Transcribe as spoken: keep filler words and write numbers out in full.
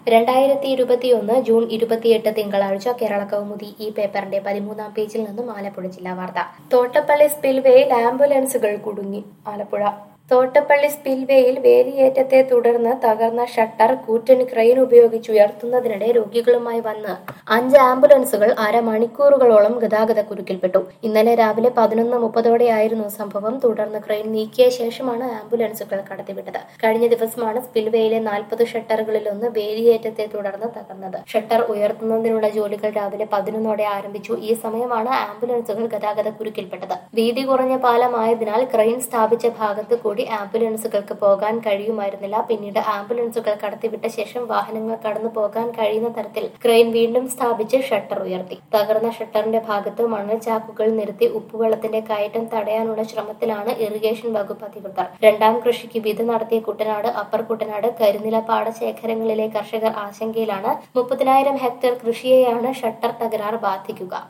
രണ്ടായിരത്തി ഇരുപത്തിയൊന്ന് ജൂൺ ഇരുപത്തിയെട്ട് തിങ്കളാഴ്ച കേരള കൗമുദി ഈ പേപ്പറിന്റെ പതിമൂന്നാം പേജിൽ നിന്നും ആലപ്പുഴ ജില്ലാ വാർത്ത. തോട്ടപ്പള്ളി സ്പിൽവേയിൽ ആംബുലൻസുകൾ കുടുങ്ങി. ആലപ്പുഴ തോട്ടപ്പള്ളി സ്പിൽവേയിൽ വേലിയേറ്റത്തെ തുടർന്ന് തകർന്ന ഷട്ടർ കൂറ്റൻ ക്രെയിൻ ഉപയോഗിച്ച് ഉയർത്തുന്നതിനിടെ രോഗികളുമായി വന്ന് അഞ്ച് ആംബുലൻസുകൾ അരമണിക്കൂറുകളോളം ഗതാഗത കുരുക്കിൽപ്പെട്ടു. ഇന്നലെ രാവിലെ പതിനൊന്ന് മുപ്പതോടെയായിരുന്നു സംഭവം. തുടർന്ന് ക്രെയിൻ നീക്കിയ ശേഷമാണ് ആംബുലൻസുകൾ കടത്തിവിട്ടത്. കഴിഞ്ഞ ദിവസമാണ് സ്പിൽവേയിലെ നാൽപ്പത് ഷട്ടറുകളിലൊന്ന് വേലിയേറ്റത്തെ തുടർന്ന് തകർന്നത്. ഷട്ടർ ഉയർത്തുന്നതിനുള്ള ജോലികൾ രാവിലെ പതിനൊന്നോടെ ആരംഭിച്ചു. ഈ സമയമാണ് ആംബുലൻസുകൾ ഗതാഗത കുരുക്കിൽപ്പെട്ടത്. വീതി കുറഞ്ഞ പാലമായതിനാൽ ക്രെയിൻ സ്ഥാപിച്ച ഭാഗത്ത് കൂടി ആംബുലൻസുകൾക്ക് പോകാൻ കഴിയുമായിരുന്നില്ല. പിന്നീട് ആംബുലൻസുകൾ കടത്തിവിട്ട ശേഷം വാഹനങ്ങൾ കടന്നു പോകാൻ കഴിയുന്ന തരത്തിൽ ക്രെയിൻ വീണ്ടും സ്ഥാപിച്ച് ഷട്ടർ ഉയർത്തി. തകർന്ന ഷട്ടറിന്റെ ഭാഗത്ത് മണൽ ചാക്കുകൾ നിരത്തി ഉപ്പുവെള്ളത്തിന്റെ കയറ്റം തടയാനുള്ള ശ്രമത്തിലാണ് ഇറിഗേഷൻ വകുപ്പ് അധികൃതർ. രണ്ടാം കൃഷിക്ക് വിധ നടത്തിയ കുട്ടനാട്, അപ്പർ കുട്ടനാട്, കരിനില പാടശേഖരങ്ങളിലെ കർഷകർ ആശങ്കയിലാണ്. മുപ്പതിനായിരം ഹെക്ടർ കൃഷിയെയാണ് ഷട്ടർ തകരാർ ബാധിക്കുക.